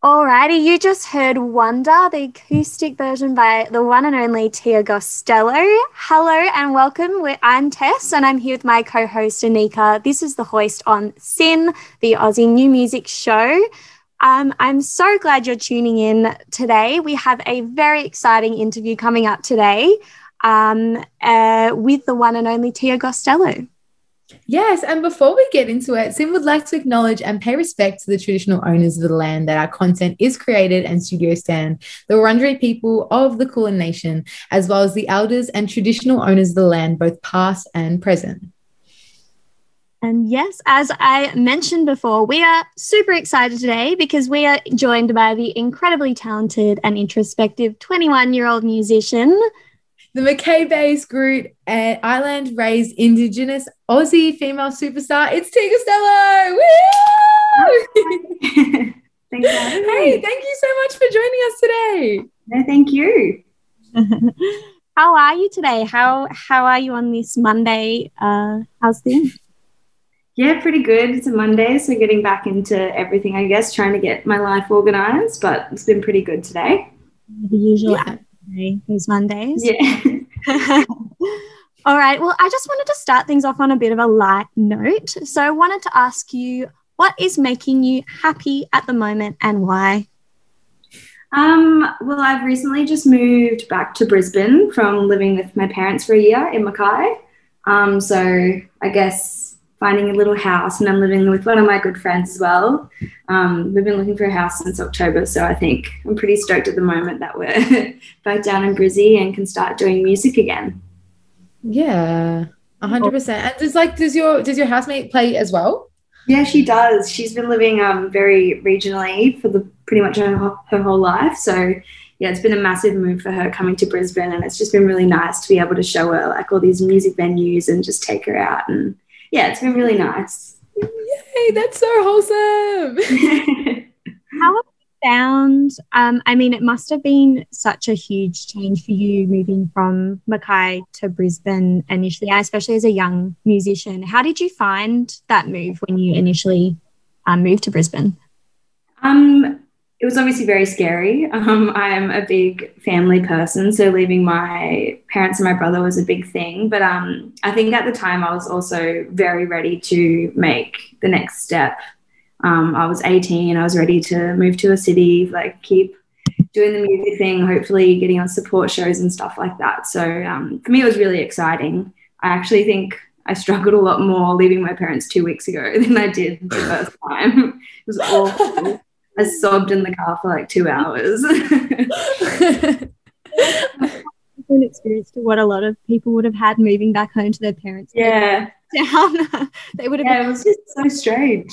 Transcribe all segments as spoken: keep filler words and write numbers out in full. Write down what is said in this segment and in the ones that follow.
Alrighty, you just heard Wonder, the acoustic version by the one and only Tia Costello. Hello and welcome. We're, I'm Tess and I'm here with my co-host Anika. This is The Hoist on SYN, the Aussie New Music Show. Um, I'm so glad you're tuning in today. We have a very exciting interview coming up today um, uh, with the one and only Tia Costello. Yes, and before we get into it, SYN would like to acknowledge and pay respect to the traditional owners of the land that our content is created and studio stand, the Wurundjeri people of the Kulin Nation, as well as the elders and traditional owners of the land, both past and present. And yes, as I mentioned before, we are super excited today because we are joined by the incredibly talented and introspective twenty-one-year-old musician, the Mackay-based Groot and Island-raised Indigenous Aussie female superstar, it's Tia Costello. Woo! Thanks for having me. Hey, thank you so much for joining us today. No, thank you. How are you today? How how are you on this Monday? Uh, how's things? Yeah, pretty good. It's a Monday, so getting back into everything, I guess, trying to get my life organised, but it's been pretty good today. The usual. Yeah. These Mondays. Yeah. All right. Well, I just wanted to start things off on a bit of a light note. So I wanted to ask you, what is making you happy at the moment and why? Um, well, I've recently just moved back to Brisbane from living with my parents for a year in Mackay. Um, so I guess finding a little house, and I'm living with one of my good friends as well. Um, we've been looking for a house since October, so I think I'm pretty stoked at the moment that we're back down in Brizzy and can start doing music again. Yeah, one hundred percent. And does like does your does your housemate play as well? Yeah, she does. She's been living um very regionally for the pretty much her, her whole life. So yeah, it's been a massive move for her coming to Brisbane, and it's just been really nice to be able to show her like all these music venues and just take her out. And yeah, it's been really nice. Yay, that's so wholesome. How have you found, um, I mean, it must have been such a huge change for you moving from Mackay to Brisbane initially, especially as a young musician. How did you find that move when you initially um, moved to Brisbane? Um, it was obviously very scary. Um, I am a big family person, so leaving my parents and my brother was a big thing. But um, I think at the time I was also very ready to make the next step. Um, I was eighteen. I was ready to move to a city, like keep doing the music thing, hopefully getting on support shows and stuff like that. So um, for me, it was really exciting. I actually think I struggled a lot more leaving my parents two weeks ago than I did the first time. It was awful. I sobbed in the car for like two hours. An experience to what a lot of people would have had moving back home to their parents. Yeah. Down. They would have Yeah, been- it was just so strange.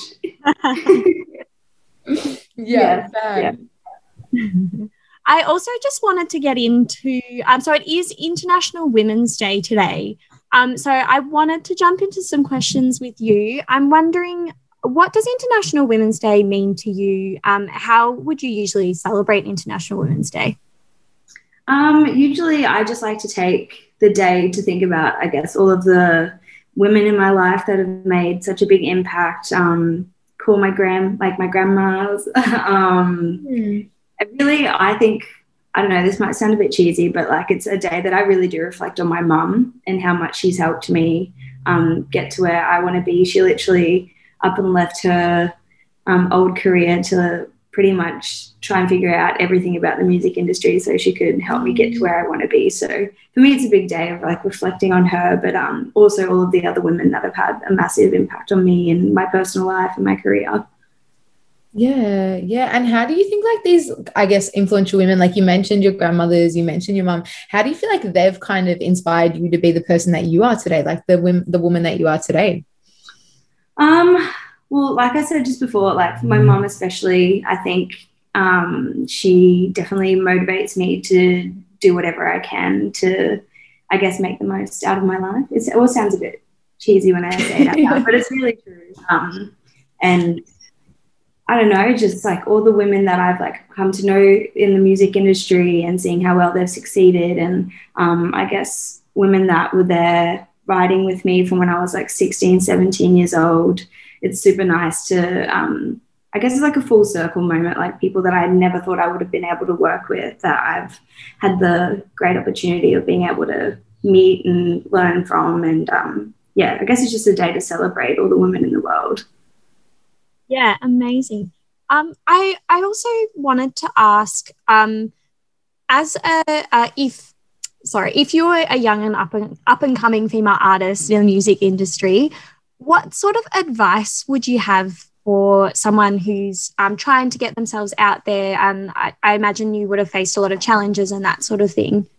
yeah, yeah. yeah. I also just wanted to get into, um, so it is International Women's Day today. Um, so I wanted to jump into some questions with you. I'm wondering, what does International Women's Day mean to you? Um, how would you usually celebrate International Women's Day? Um, usually I just like to take the day to think about, I guess, all of the women in my life that have made such a big impact. Um, call my grand, like my grandmas. um, Mm. I really, I think, I don't know, this might sound a bit cheesy, but like it's a day that I really do reflect on my mum and how much she's helped me um, get to where I want to be. She literally up and left her um, old career to pretty much try and figure out everything about the music industry so she could help me get to where I want to be. So for me, it's a big day of like reflecting on her, but um, also all of the other women that have had a massive impact on me in my personal life and my career. Yeah, yeah. And how do you think like these, I guess, influential women, like you mentioned your grandmothers, you mentioned your mum, how do you feel like they've kind of inspired you to be the person that you are today, like the women, the woman that you are today? Um, well, like I said just before, like my mum especially, I think um, she definitely motivates me to do whatever I can to, I guess, make the most out of my life. It's, it all sounds a bit cheesy when I say it out loud, but it's really true. Um, and I don't know, just like all the women that I've like come to know in the music industry and seeing how well they've succeeded. And um, I guess women that were there riding with me from when I was like sixteen, seventeen years old. It's super nice to um, I guess it's like a full circle moment, like people that I never thought I would have been able to work with, that I've had the great opportunity of being able to meet and learn from. And um, yeah, I guess it's just a day to celebrate all the women in the world. Yeah, amazing. Um, I I also wanted to ask, um, as a uh, if sorry, if you're a young and up and up and coming female artist in the music industry, what sort of advice would you have for someone who's um, trying to get themselves out there? And I, I imagine you would have faced a lot of challenges and that sort of thing.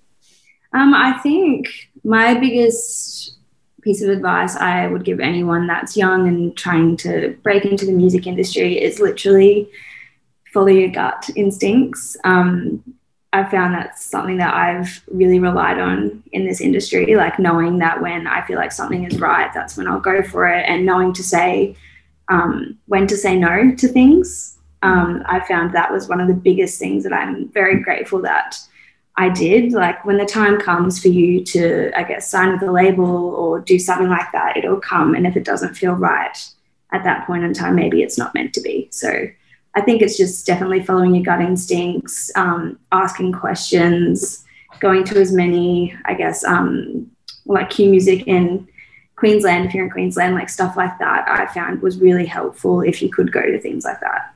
Um, I think my biggest piece of advice I would give anyone that's young and trying to break into the music industry is literally follow your gut instincts. Um, I found that's something that I've really relied on in this industry, like knowing that when I feel like something is right, that's when I'll go for it, and knowing to say um, when to say no to things. Um, I found that was one of the biggest things that I'm very grateful that I did. Like when the time comes for you to, I guess, sign with a label or do something like that, it'll come. And if it doesn't feel right at that point in time, maybe it's not meant to be. So I think it's just definitely following your gut instincts, um, asking questions, going to as many, I guess, um, like Q Music in Queensland, if you're in Queensland, like stuff like that, I found was really helpful if you could go to things like that.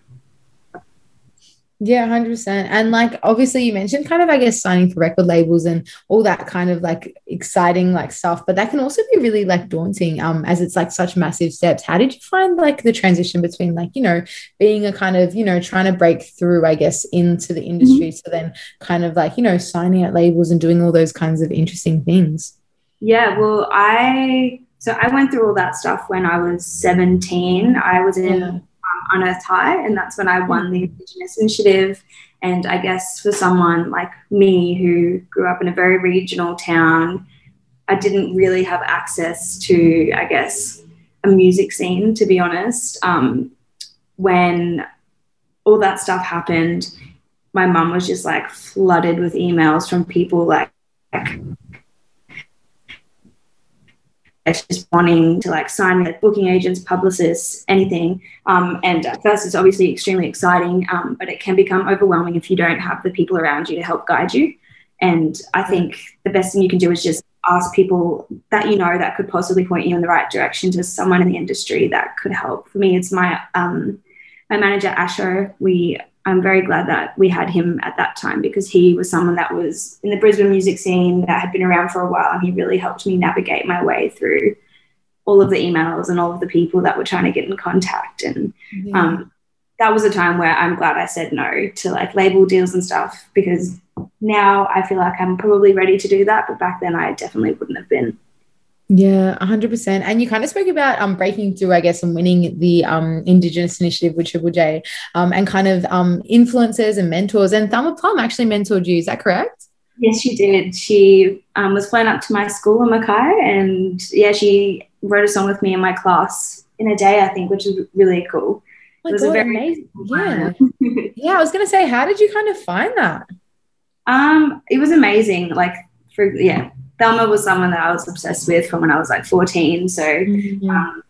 Yeah, one hundred percent. And like, obviously you mentioned kind of, I guess, signing for record labels and all that kind of like exciting like stuff, but that can also be really like daunting um, as it's like such massive steps. How did you find like the transition between like, you know, being a kind of, you know, trying to break through, I guess, into the industry, mm-hmm. to then kind of like, you know, signing at labels and doing all those kinds of interesting things? Yeah, well, I, so I went through all that stuff when I was seventeen. I was in yeah. Unearthed High, and that's when I won the Indigenous Initiative. And I guess for someone like me who grew up in a very regional town, I didn't really have access to, I guess, a music scene, to be honest. Um, when all that stuff happened, my mum was just like flooded with emails from people like, like just wanting to like sign with booking agents, publicists, anything. Um, and at first it's obviously extremely exciting, um, but it can become overwhelming if you don't have the people around you to help guide you. And I think the best thing you can do is just ask people that you know that could possibly point you in the right direction to someone in the industry that could help. For me, it's my um, my manager, Asher. We I'm very glad that we had him at that time, because he was someone that was in the Brisbane music scene that had been around for a while, and he really helped me navigate my way through all of the emails and all of the people that were trying to get in contact. And mm-hmm. um, that was a time where I'm glad I said no to like label deals and stuff, because now I feel like I'm probably ready to do that, but back then I definitely wouldn't have been. Yeah, one hundred percent. And you kind of spoke about um breaking through, I guess, and winning the um Indigenous Initiative with Triple J, um, and kind of um influencers and mentors. And Thelma Plum actually mentored you, is that correct? Yes, she did. She um, was flown up to my school in Mackay, and yeah, she wrote a song with me in my class in a day, I think, which is really cool. Oh my it was God, a very amazing. Yeah. Yeah, I was going to say, how did you kind of find that? Um, it was amazing. Like, for yeah. Thelma was someone that I was obsessed with from when I was like fourteen. So mm-hmm. um,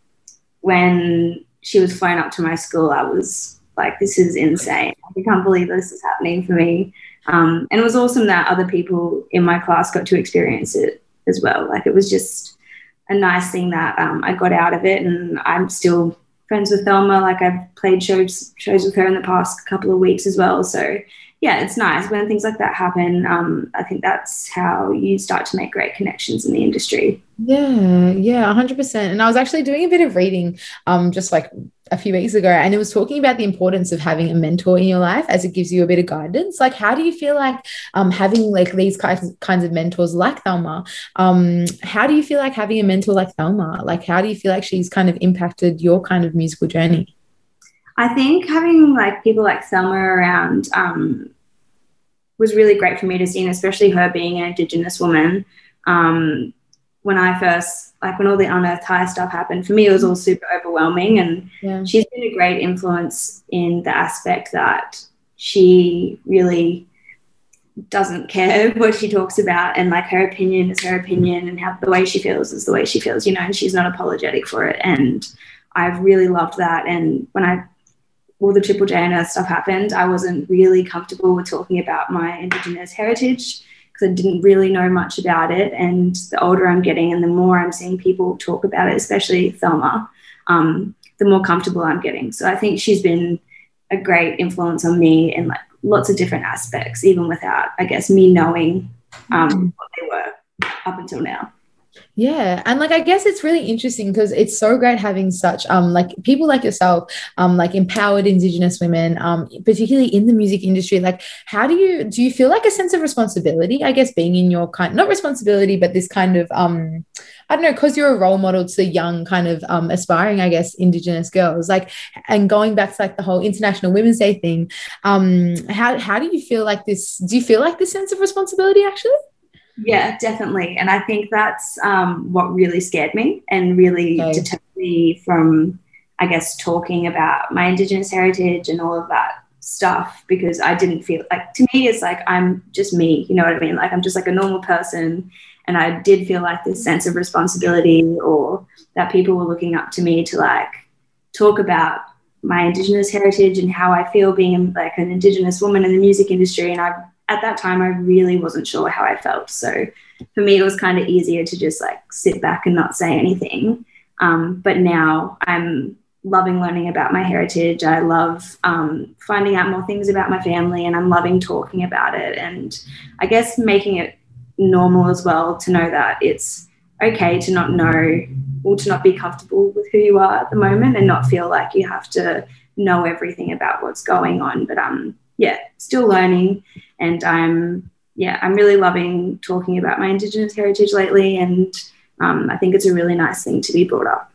when she was flown up to my school, I was like, this is insane. I can't believe this is happening for me. Um, and it was awesome that other people in my class got to experience it as well. Like, it was just a nice thing that um, I got out of it. And I'm still friends with Thelma. Like, I've played shows, shows with her in the past couple of weeks as well. So yeah, it's nice when things like that happen. Um, I think that's how you start to make great connections in the industry. Yeah, yeah, one hundred percent. And I was actually doing a bit of reading um, just like a few weeks ago, and it was talking about the importance of having a mentor in your life, as it gives you a bit of guidance. Like, how do you feel like um, having like these kinds, kinds of mentors like Thelma, um, how do you feel like having a mentor like Thelma? Like, how do you feel like she's kind of impacted your kind of musical journey? I think having like people like Thelma around um, was really great for me to see, and especially her being an Indigenous woman. Um, when I first, like when all the Unearthed High stuff happened, for me it was all super overwhelming, and yeah. she's been a great influence in the aspect that she really doesn't care what she talks about, and like her opinion is her opinion, and how the way she feels is the way she feels, you know, and she's not apologetic for it. And I've really loved that. And when I all the Triple J and Earth stuff happened, I wasn't really comfortable with talking about my Indigenous heritage because I didn't really know much about it. And the older I'm getting and the more I'm seeing people talk about it, especially Thelma, um, the more comfortable I'm getting. So I think she's been a great influence on me in like lots of different aspects, even without, I guess, me knowing um, what they were up until now. Yeah. And like, I guess it's really interesting because it's so great having such um like people like yourself, um, like empowered Indigenous women, um, particularly in the music industry. Like, how do you do you feel like a sense of responsibility, I guess, being in your kind, not responsibility, but this kind of um, I don't know, because you're a role model to young kind of um aspiring, I guess, Indigenous girls, like, and going back to like the whole International Women's Day thing, um, how how do you feel like this? Do you feel like this sense of responsibility actually? Yeah, definitely. And I think that's um, what really scared me and really okay. deterred me from, I guess, talking about my Indigenous heritage and all of that stuff, because I didn't feel like, to me, it's like I'm just me, you know what I mean? Like I'm just like a normal person. And I did feel like this sense of responsibility, or that people were looking up to me to like talk about my Indigenous heritage and how I feel being like an Indigenous woman in the music industry. And I've at that time, I really wasn't sure how I felt. So for me, it was kind of easier to just like sit back and not say anything. Um, but now I'm loving learning about my heritage. I love um, finding out more things about my family, and I'm loving talking about it. And I guess making it normal as well to know that it's okay to not know or to not be comfortable with who you are at the moment and not feel like you have to know everything about what's going on. But um, yeah, still learning. And I'm, yeah, I'm really loving talking about my Indigenous heritage lately. And um, I think it's a really nice thing to be brought up.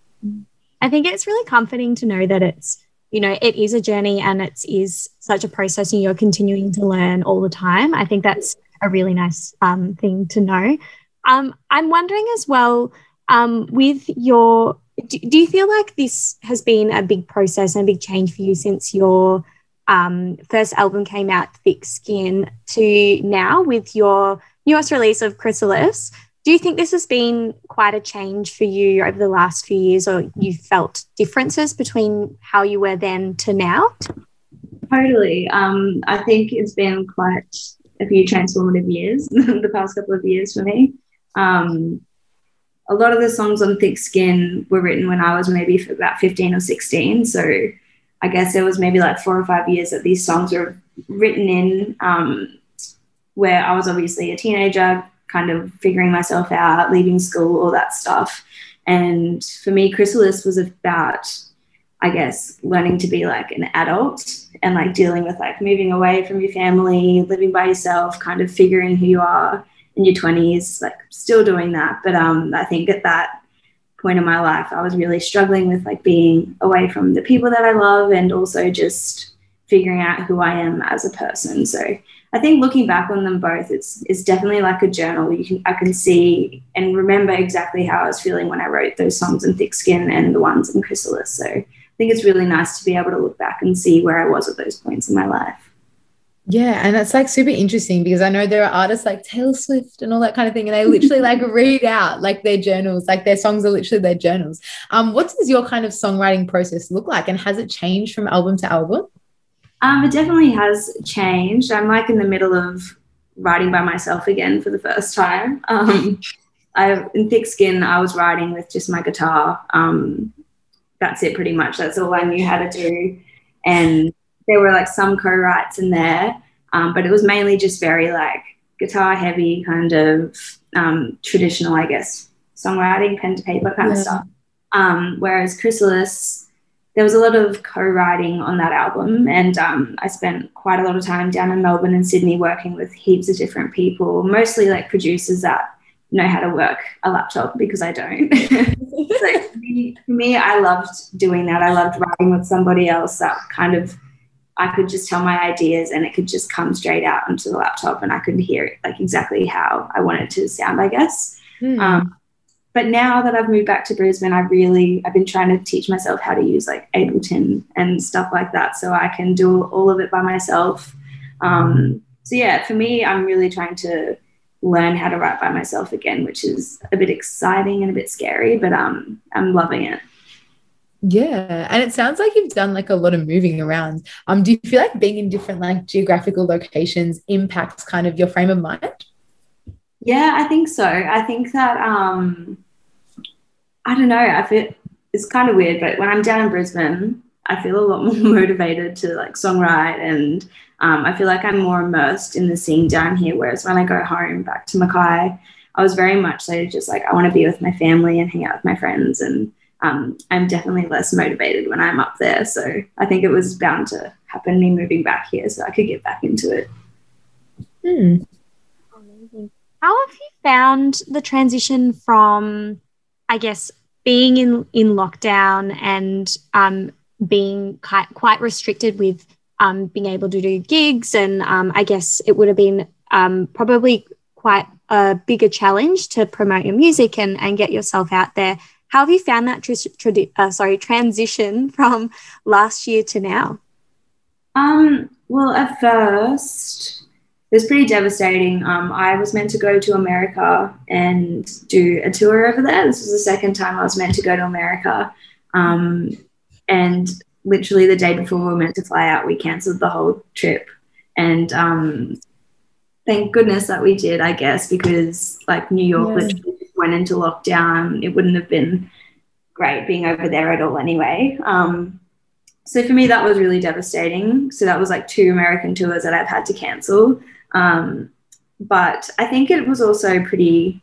I think it's really comforting to know that it's, you know, it is a journey and it is such a process and you're continuing to learn all the time. I think that's a really nice um, thing to know. Um, I'm wondering as well, um, with your, do, do you feel like this has been a big process and a big change for you since your Um, first album came out, Thick Skin, to now with your newest release of Chrysalis? Do you think this has been quite a change for you over the last few years, or you felt differences between how you were then to now? Totally. Um, I think it's been quite a few transformative years, the past couple of years for me. Um, a lot of the songs on Thick Skin were written when I was maybe about fifteen or sixteen, so I guess there was maybe like four or five years that these songs were written in, um, where I was obviously a teenager, kind of figuring myself out, leaving school, all that stuff. And for me, Chrysalis was about, I guess, learning to be like an adult and like dealing with like moving away from your family, living by yourself, kind of figuring who you are in your twenties, like still doing that. But um, I think at that point in my life, I was really struggling with like being away from the people that I love and also just figuring out who I am as a person. So I think looking back on them both, it's it's definitely like a journal. You can I can see and remember exactly how I was feeling when I wrote those songs in Thick Skin and the ones in Chrysalis. So I think it's really nice to be able to look back and see where I was at those points in my life. Yeah, and that's like super interesting because I know there are artists like Taylor Swift and all that kind of thing, and they literally like read out like their journals, like their songs are literally their journals. Um, what does your kind of songwriting process look like, and has it changed from album to album? Um, it definitely has changed. I'm like in the middle of writing by myself again for the first time. Um, I in Thick Skin, I was writing with just my guitar. Um, that's it, pretty much. That's all I knew how to do, and there were like some co-writes in there, um, but it was mainly just very like guitar heavy kind of um, traditional, I guess, songwriting, pen to paper kind yeah. of stuff. Um, whereas Chrysalis, there was a lot of co-writing on that album, and um, I spent quite a lot of time down in Melbourne and Sydney working with heaps of different people, mostly like producers that know how to work a laptop because I don't. So for me, for me, I loved doing that. I loved writing with somebody else that kind of I could just tell my ideas and it could just come straight out onto the laptop and I could hear it like exactly how I want it to sound, I guess. Mm. Um, but now that I've moved back to Brisbane, I really, I've been trying to teach myself how to use like Ableton and stuff like that so I can do all of it by myself. Um, so yeah, for me, I'm really trying to learn how to write by myself again, which is a bit exciting and a bit scary, but um, I'm loving it. Yeah, and it sounds like you've done like a lot of moving around. Um, do you feel like being in different like geographical locations impacts kind of your frame of mind? Yeah, I think so. I think that um, I don't know. I feel it's kind of weird, but when I'm down in Brisbane, I feel a lot more motivated to like songwrite, and um, I feel like I'm more immersed in the scene down here. Whereas when I go home back to Mackay, I was very much so just like I want to be with my family and hang out with my friends, and um, I'm definitely less motivated when I'm up there. So I think it was bound to happen me moving back here so I could get back into it. Hmm. Amazing. How have you found the transition from, I guess, being in, in lockdown and um, being quite, quite restricted with um, being able to do gigs? And um, I guess it would have been um, probably quite a bigger challenge to promote your music and, and get yourself out there. How have you found that tr- tr- uh, sorry, transition from last year to now? Um, well, at first, it was pretty devastating. Um, I was meant to go to America and do a tour over there. This was the second time I was meant to go to America. Um, and literally the day before we were meant to fly out, we cancelled the whole trip. And um, thank goodness that we did, I guess, because like New York yeah. literally went into lockdown. It wouldn't have been great being over there at all anyway. Um, so for me, that was really devastating. So that was like two American tours that I've had to cancel. Um, but I think it was also pretty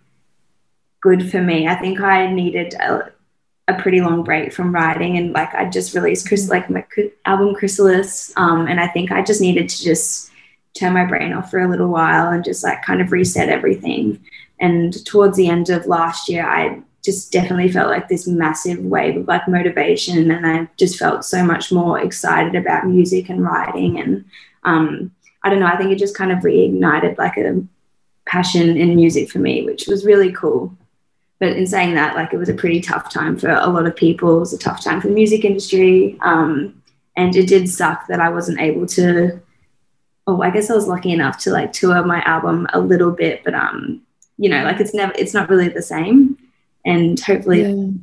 good for me. I think I needed a, a pretty long break from writing, and like I just released Chris, like my album Chrysalis, um, and I think I just needed to just turn my brain off for a little while and just like kind of reset everything. And towards the end of last year, I just definitely felt like this massive wave of like motivation, and I just felt so much more excited about music and writing, and um, I don't know, I think it just kind of reignited like a passion in music for me, which was really cool. But in saying that, like it was a pretty tough time for a lot of people. It was a tough time for the music industry, um, and it did suck that I wasn't able to, oh, I guess I was lucky enough to like tour my album a little bit, but um, you know, like it's never, it's not really the same. And hopefully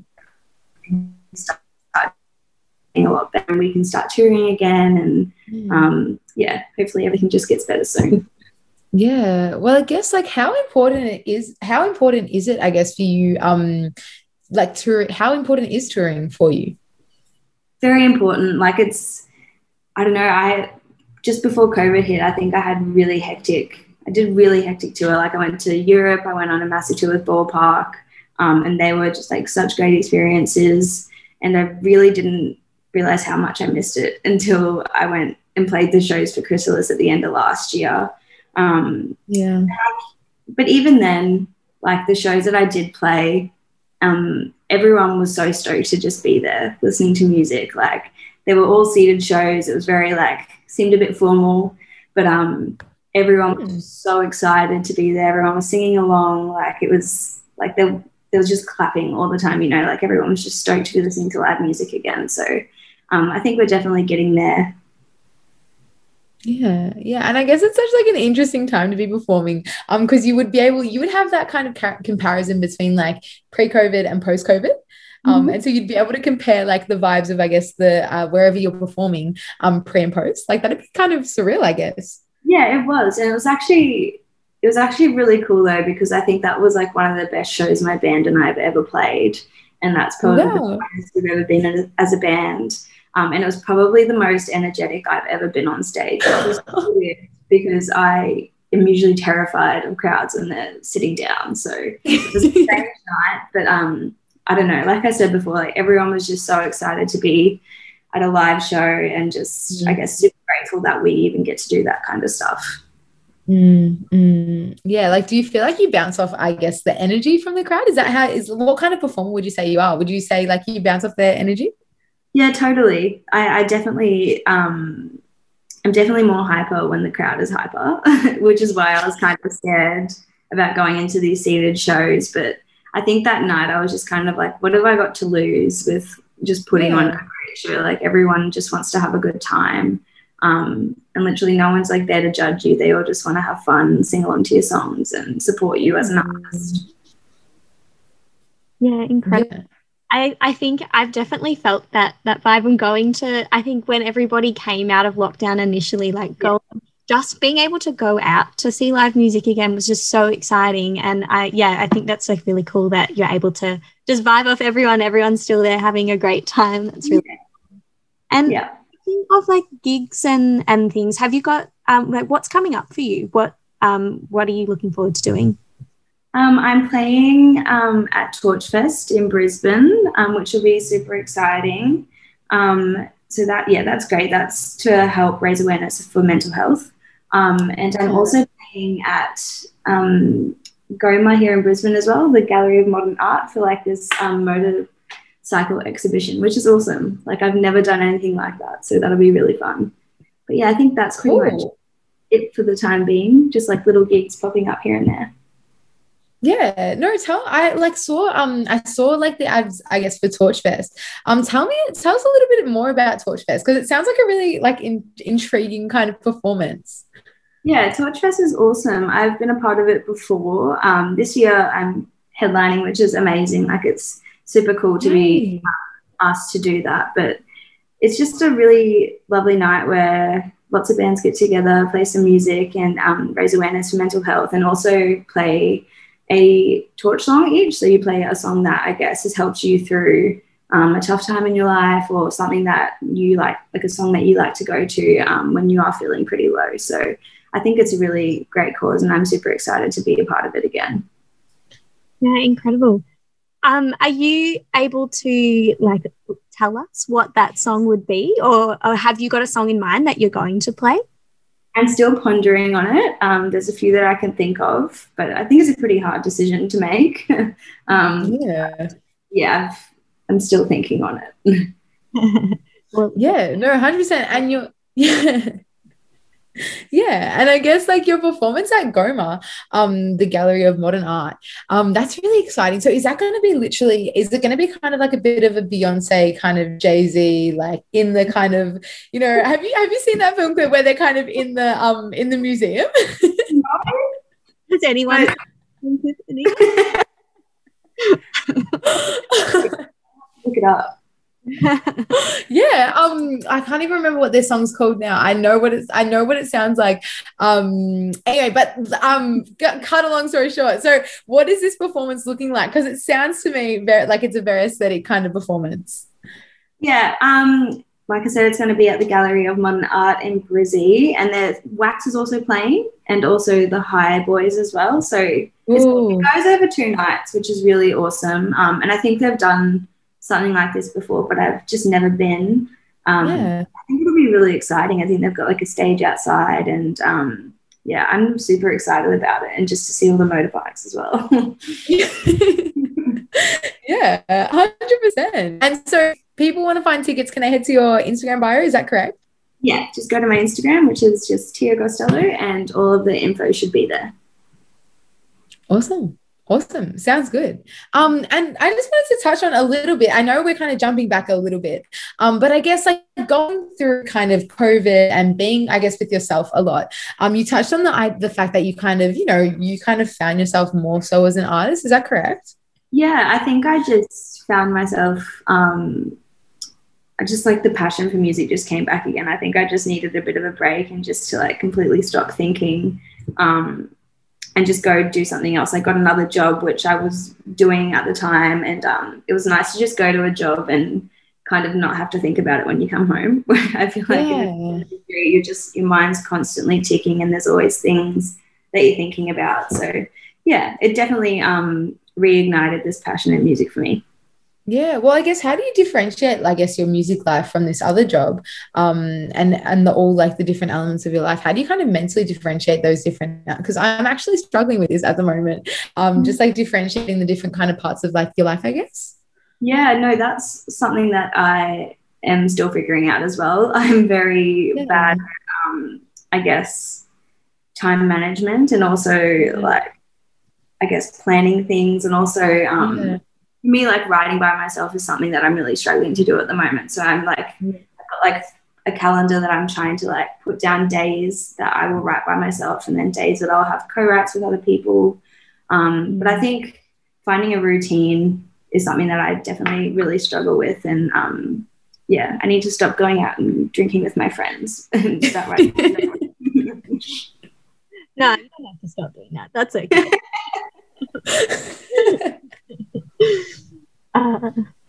yeah. start getting a lot better and we can start touring again. And mm. um, yeah, hopefully everything just gets better soon. Yeah. Well, I guess like how important it is, how important is it, I guess, for you, um, like tour, how important is touring for you? Very important. Like it's, I don't know, I, just before COVID hit, I think I had really hectic, I did really hectic tour. Like I went to Europe, I went on a massive tour with Ballpark. Um, and they were just like such great experiences, and I really didn't realize how much I missed it until I went and played the shows for Chrysalis at the end of last year. Um, yeah. But even then, like the shows that I did play, um, everyone was so stoked to just be there listening to music. Like they were all seated shows. It was very like, seemed a bit formal, but um, everyone mm. was so excited to be there. Everyone was singing along. Like it was like they There was just clapping all the time, you know, like everyone was just stoked to be listening to live music again. So um, I think we're definitely getting there. Yeah, yeah. And I guess it's such like an interesting time to be performing um, because you would be able, you would have that kind of ca- comparison between like pre-COVID and post-COVID. Um, mm-hmm. And so you'd be able to compare like the vibes of, I guess, the uh, wherever you're performing um, pre and post. Like that'd be kind of surreal, I guess. Yeah, it was. And it was actually... It was actually really cool though, because I think that was like one of the best shows my band and I have ever played. And that's probably wow. the best we've ever been in, as a band. Um, and it was probably the most energetic I've ever been on stage, which was weird because I am usually terrified of crowds when they're sitting down. So it was a strange night, but um, I don't know, like I said before, like everyone was just so excited to be at a live show and just, mm-hmm. I guess, super grateful that we even get to do that kind of stuff. Mm, mm. Yeah, like do you feel like you bounce off, I guess, the energy from the crowd? Is that how is what kind of performer would you say you are? Would you say like you bounce off their energy? Yeah, totally. I, I definitely um I'm definitely more hyper when the crowd is hyper, which is why I was kind of scared about going into these seated shows. But I think that night I was just kind of like, what have I got to lose with just putting yeah. on a great show? Like everyone just wants to have a good time. Um, and literally no one's like there to judge you. They all just want to have fun, sing along to your songs and support you as an artist. Yeah, incredible. Yeah. I, I think I've definitely felt that that vibe. I'm going to, I think when everybody came out of lockdown initially, like go, yeah. just being able to go out to see live music again was just so exciting. And I, yeah, I think that's like really cool that you're able to just vibe off everyone. Everyone's still there having a great time. That's really yeah. cool. And yeah. Speaking of like gigs and, and things, have you got, um, like what's coming up for you? What, um, what are you looking forward to doing? Um, I'm playing um, at Torchfest in Brisbane, um, which will be super exciting. Um, so that, yeah, that's great. That's to help raise awareness for mental health. Um, and I'm also playing at um, GOMA here in Brisbane as well, the Gallery of Modern Art, for like this um, motorcycle exhibition, which is awesome. Like I've never done anything like that, so that'll be really fun. But yeah, I think that's pretty cool. much it for the time being, just like little gigs popping up here and there. Yeah, no, tell I like saw um I saw like the ads, I guess, for Torchfest. Um, tell me, tell us a little bit more about Torchfest, because it sounds like a really like in, intriguing kind of performance. Yeah, Torchfest is awesome. I've been a part of it before. Um, this year I'm headlining, which is amazing. Like it's super cool to be um, asked to do that. But it's just a really lovely night where lots of bands get together, play some music, and um, raise awareness for mental health, and also play a torch song each. So you play a song that I guess has helped you through um, a tough time in your life, or something that you like, like a song that you like to go to um, when you are feeling pretty low. So I think it's a really great cause, and I'm super excited to be a part of it again. Yeah, incredible. Um, are you able to like tell us what that song would be, or, or have you got a song in mind that you're going to play? I'm still pondering on it. Um, there's a few that I can think of, but I think it's a pretty hard decision to make. um, yeah. Yeah, I'm still thinking on it. Well, yeah, no, one hundred percent. And you're, yeah. Yeah, and I guess like your performance at GOMA, um, the Gallery of Modern Art, um, that's really exciting. So is that going to be literally, is it going to be kind of like a bit of a Beyonce kind of Jay-Z, like in the kind of, you know, have you have you seen that film clip where they're kind of in the um in the museum? Has anyone? Look it up. Yeah, um I can't even remember what their song's called now. I know what it's I know what it sounds like. Um anyway, but um cut a long story short, so what is this performance looking like? Because it sounds to me very like it's a very aesthetic kind of performance. Yeah, um like I said, it's going to be at the Gallery of Modern Art in Brizzy, and the Wax is also playing, and also the High Boys as well. So it's, it goes over two nights, which is really awesome. Um and I think they've done something like this before, but I've just never been. Um, yeah. I think it'll be really exciting. I think they've got like a stage outside, and um, yeah, I'm super excited about it, and just to see all the motorbikes as well. Yeah, one hundred percent. And so people want to find tickets, can they head to your Instagram bio? Is that correct? Yeah, just go to my Instagram, which is just Tia Costello, and all of the info should be there. Awesome. Awesome. Sounds good. Um, and I just wanted to touch on a little bit. I know we're kind of jumping back a little bit, um, but I guess like going through kind of COVID and being, I guess, with yourself a lot. Um, you touched on the I, the fact that you kind of, you know, you kind of found yourself more so as an artist. Is that correct? Yeah, I think I just found myself. Um, I just like the passion for music just came back again. I think I just needed a bit of a break, and just to like completely stop thinking. Um, and just go do something else. I got another job, which I was doing at the time, and um, it was nice to just go to a job and kind of not have to think about it when you come home. I feel like yeah. in the industry, you're just, your mind's constantly ticking, and there's always things that you're thinking about. So yeah, it definitely um, reignited this passion in music for me. Yeah, well, I guess how do you differentiate, I guess, your music life from this other job, um, and and the, all like the different elements of your life? How do you kind of mentally differentiate those different? Because I'm actually struggling with this at the moment, um, just like differentiating the different kind of parts of like your life, I guess. Yeah, no, that's something that I am still figuring out as well. I'm very yeah. bad at, um, I guess, time management, and also yeah. like, I guess, planning things, and also. Um, yeah. For me, like writing by myself is something that I'm really struggling to do at the moment. So I'm like, I've got like a calendar that I'm trying to like put down days that I will write by myself, and then days that I'll have co-writes with other people. Um, but I think finding a routine is something that I definitely really struggle with. And um, yeah, I need to stop going out and drinking with my friends and start writing. No, you don't have to stop doing that. That's okay. uh,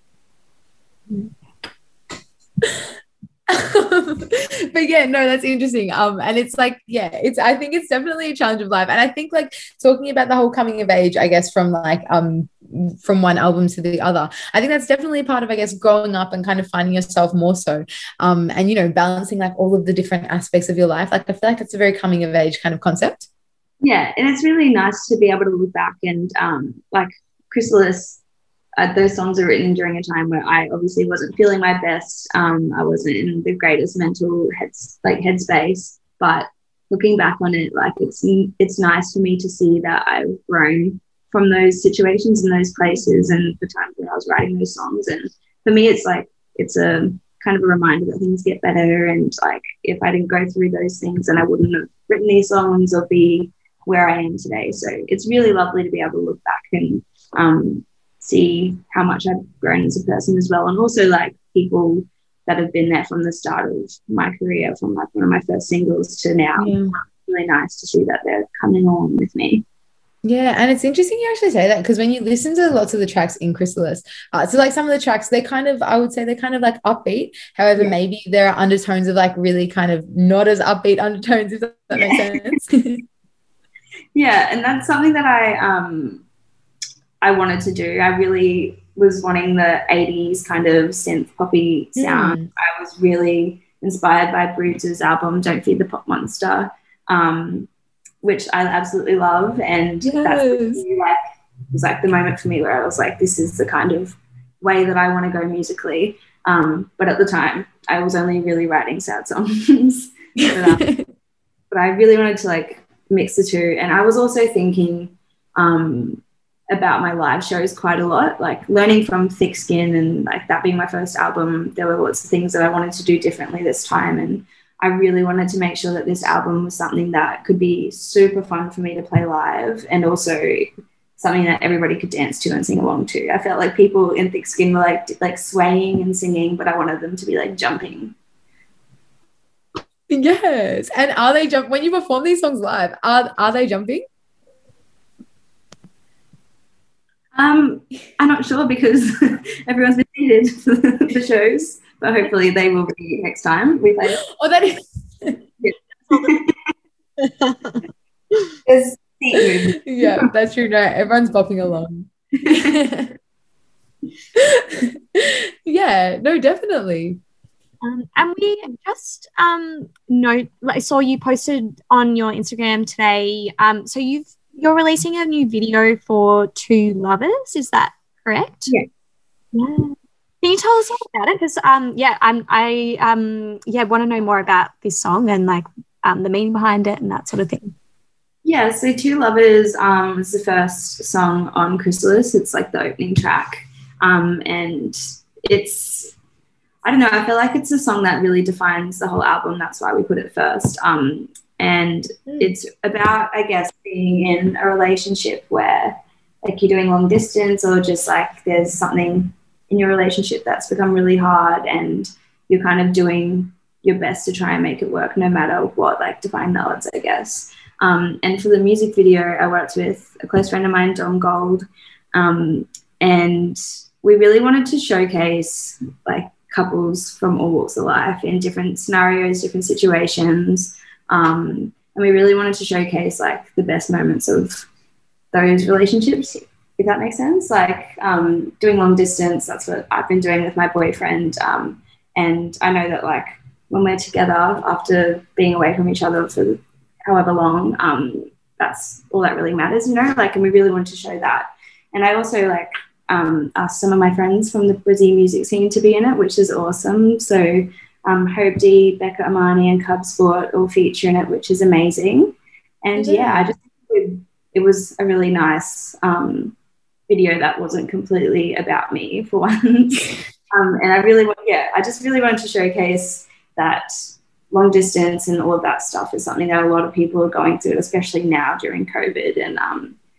but yeah, no, that's interesting. Um, and it's like, yeah, it's I think it's definitely a challenge of life. And I think like talking about the whole coming of age, I guess, from like um from one album to the other, I think that's definitely a part of, I guess, growing up and kind of finding yourself more so. Um, and you know, balancing like all of the different aspects of your life. Like I feel like it's a very coming of age kind of concept. Yeah, and it's really nice to be able to look back and um like Chrysalis. Uh, those songs are written during a time where I obviously wasn't feeling my best. Um, I wasn't in the greatest mental heads like headspace. But looking back on it, like it's it's nice for me to see that I've grown from those situations and those places and the times when I was writing those songs. And for me, it's like it's a kind of a reminder that things get better. And like if I didn't go through those things, then I wouldn't have written these songs or be where I am today. So it's really lovely to be able to look back and um, see how much I've grown as a person as well. And also like people that have been there from the start of my career, from like one of my first singles to now. Yeah. Really nice to see that they're coming on with me. Yeah, and it's interesting you actually say that, because when you listen to lots of the tracks in Chrysalis, uh, so like some of the tracks, they kind of, I would say they're kind of like upbeat. However, yeah. maybe there are undertones of like really kind of not as upbeat undertones, if that makes sense. Yeah, and that's something that I um I wanted to do. I really was wanting the eighties kind of synth poppy sound. Mm. I was really inspired by Bruce's album Don't Feed the Pop Monster, um, which I absolutely love. And yes. that's really like was like the moment for me where I was like, this is the kind of way that I want to go musically. Um, but at the time, I was only really writing sad songs. but, um, but I really wanted to like mix the two. And I was also thinking um, about my live shows quite a lot, like learning from Thick Skin and like that being my first album. There were lots of things that I wanted to do differently this time. And I really wanted to make sure that this album was something that could be super fun for me to play live and also something that everybody could dance to and sing along to. I felt like people in Thick Skin were like, like swaying and singing, but I wanted them to be like jumping. Yes. And are they jump when you perform these songs live? Are are they jumping? Um, I'm not sure because everyone's been seated for the shows, but hopefully they will be next time we play. Oh, that is. Yeah, that's true. No, everyone's bopping along. Yeah, no, definitely. Um, and we just um note, I saw you posted on your Instagram today. Um, so you've you're releasing a new video for Two Lovers. Is that correct? Yeah. Yeah. Can you tell us more about it? Because um, yeah, I'm I um yeah want to know more about this song and like um the meaning behind it and that sort of thing. Yeah. So Two Lovers um is the first song on Chrysalis. It's like the opening track, um, and it's. I don't know, I feel like it's a song that really defines the whole album. That's why we put it first. Um, and mm. it's about, I guess, being in a relationship where like you're doing long distance or just like there's something in your relationship that's become really hard and you're kind of doing your best to try and make it work no matter what, like defying the odds, I guess. Um, and for the music video, I worked with a close friend of mine, Dom Gold, um, and we really wanted to showcase like couples from all walks of life in different scenarios, different situations. Um, and we really wanted to showcase like the best moments of those relationships, if that makes sense. Like um, doing long distance, that's what I've been doing with my boyfriend. Um, and I know that like when we're together after being away from each other for however long, um, that's all that really matters, you know, like, and we really wanted to show that. And I also like, Um, asked some of my friends from the Brazil music scene to be in it, which is awesome. So um, Hope D, Becca Amani and Cub Sport all feature in it, which is amazing. And yeah, yeah I just it, it was a really nice um, video that wasn't completely about me for once. um, and I really, yeah, I just really wanted to showcase that long distance and all of that stuff is something that a lot of people are going through, especially now during COVID. And um,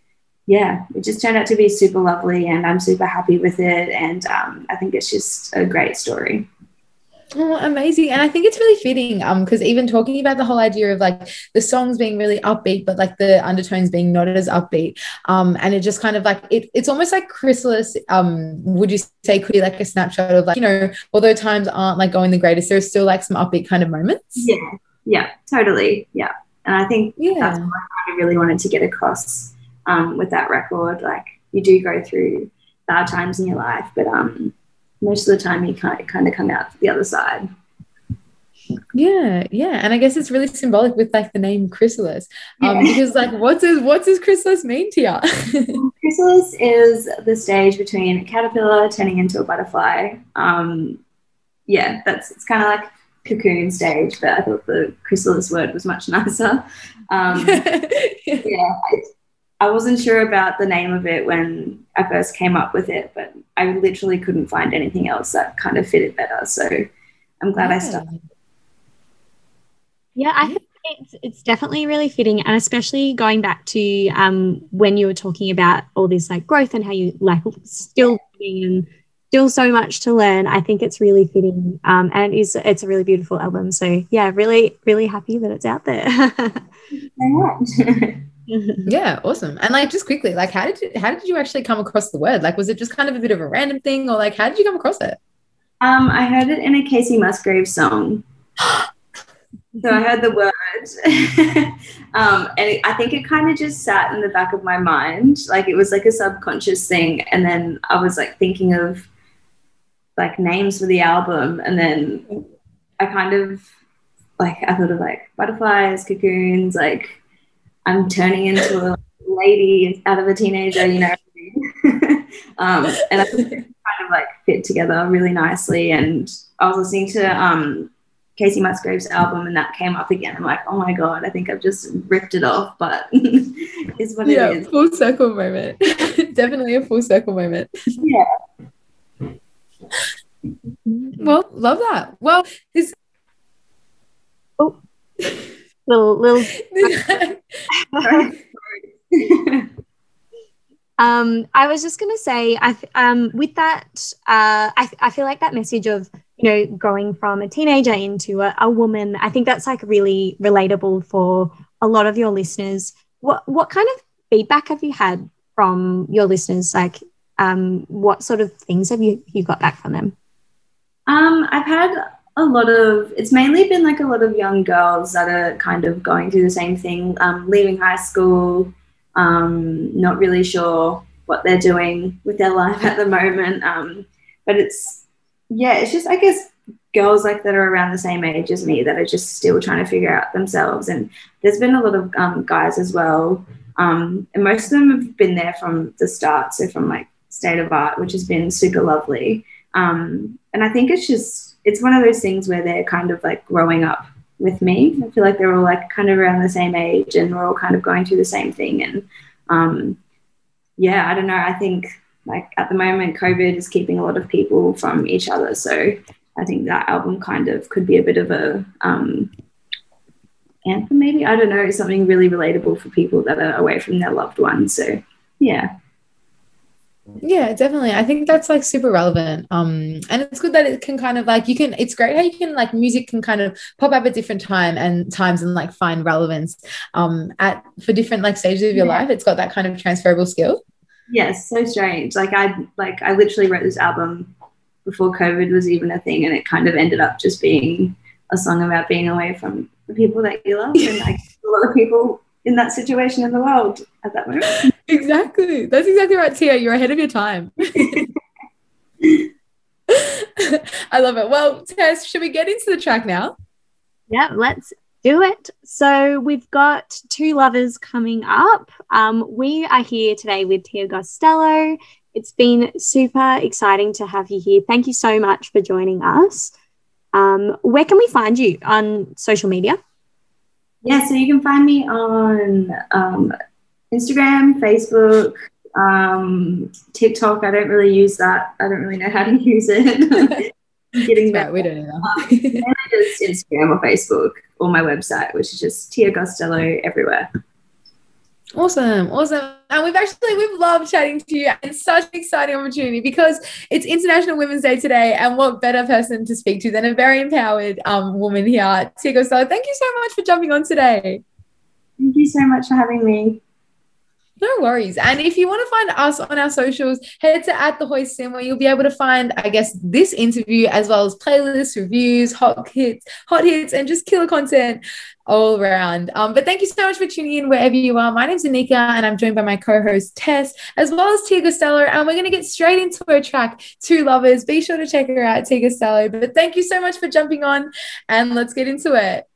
yeah, it just turned out to be super lovely, and I'm super happy with it. And um, I think it's just a great story. Oh, amazing. And I think it's really fitting um because even talking about the whole idea of like the songs being really upbeat but like the undertones being not as upbeat, um and it just kind of like it, it's almost like Chrysalis, um would you say could be like a snapshot of like, you know, although times aren't like going the greatest, there's still like some upbeat kind of moments. Yeah, yeah, totally. Yeah. And I think yeah that's what I kind of really wanted to get across um with that record. Like, you do go through bad times in your life, but um most of the time you kind of, kind of come out the other side. Yeah, yeah. And I guess it's really symbolic with like the name Chrysalis. Um, yeah. because like what does what does Chrysalis mean to you? Chrysalis is the stage between a caterpillar turning into a butterfly. Um, yeah, that's it's kind of like cocoon stage, but I thought the chrysalis word was much nicer. Um, yeah, I, I wasn't sure about the name of it when I first came up with it, but I literally couldn't find anything else that kind of fitted better. So I'm glad yeah. I stuck. Yeah, I think it's it's definitely really fitting, and especially going back to um when you were talking about all this like growth and how you like still and still so much to learn. I think it's really fitting, um, and it is it's a really beautiful album. So yeah, really really happy that it's out there. Thank you so much. Yeah, awesome. And like just quickly, like how did you how did you actually come across the word? Like was it just kind of a bit of a random thing, or like how did you come across it? Um, I heard it in a Casey Musgrave song. So I heard the word, um, and it, I think it kind of just sat in the back of my mind. Like it was like a subconscious thing. And then I was like thinking of like names for the album. And then I kind of like, I thought of like butterflies, cocoons, like I'm turning into a lady out of a teenager, you know. um, and I think it kind of like fit together really nicely. And I was listening to um, Casey Musgrave's album, and that came up again. I'm like, oh my God, I think I've just ripped it off, but it's what yeah, it is. Full circle moment. Definitely a full circle moment. Yeah. Well, love that. Well, this oh, little little. um, I was just gonna say, I um with that, uh, I I feel like that message of, you know, going from a teenager into a, a woman, I think that's like really relatable for a lot of your listeners. What what kind of feedback have you had from your listeners? Like, um, what sort of things have you you got back from them? Um, I've had a lot of, it's mainly been like a lot of young girls that are kind of going through the same thing, um, leaving high school, um, not really sure what they're doing with their life at the moment. Um, but it's, yeah, it's just, I guess, girls like that are around the same age as me that are just still trying to figure out themselves. And there's been a lot of um, guys as well. Um, and most of them have been there from the start. So from like State of Art, which has been super lovely. Um, and I think it's just, it's one of those things where they're kind of like growing up with me. I feel like they're all like kind of around the same age, and we're all kind of going through the same thing. And um, yeah, I don't know. I think like at the moment, COVID is keeping a lot of people from each other. So I think that album kind of could be a bit of a um, anthem, maybe. I don't know, something really relatable for people that are away from their loved ones. So yeah. Yeah, definitely. I think that's like super relevant. Um, and it's good that it can kind of like, you can, it's great how you can like, music can kind of pop up at different time and times and like find relevance um at for different like stages of your yeah. life. It's got that kind of transferable skill. Yes, so strange. Like I like I literally wrote this album before COVID was even a thing, and it kind of ended up just being a song about being away from the people that you love, and like a lot of people in that situation in the world at that moment. Exactly. That's exactly right, Tia. You're ahead of your time. I love it. Well, Tess, should we get into the track now? Yeah, let's do it. So we've got Two Lovers coming up. Um, we are here today with Tia Gostello. It's been super exciting to have you here. Thank you so much for joining us. Um, where can we find you on social media? Yeah, so you can find me on um, Instagram, Facebook, um, TikTok. I don't really use that. I don't really know how to use it. Getting right, we don't either. um, just Instagram or Facebook or my website, which is just Tia Gostello everywhere. Awesome, awesome. And we've actually, we've loved chatting to you. It's such an exciting opportunity because it's International Women's Day today. And what better person to speak to than a very empowered um, woman here, Tia Costello. Thank you so much for jumping on today. Thank you so much for having me. No worries. And if you want to find us on our socials, head to at the Hoist Sim, where you'll be able to find, I guess, this interview as well as playlists, reviews, hot hits, hot hits, and just killer content all around. Um, but thank you so much for tuning in wherever you are. My name's Anika, and I'm joined by my co-host Tess, as well as Tia Costello. And we're going to get straight into her track, Two Lovers. Be sure to check her out, Tia Costello. But thank you so much for jumping on, and let's get into it.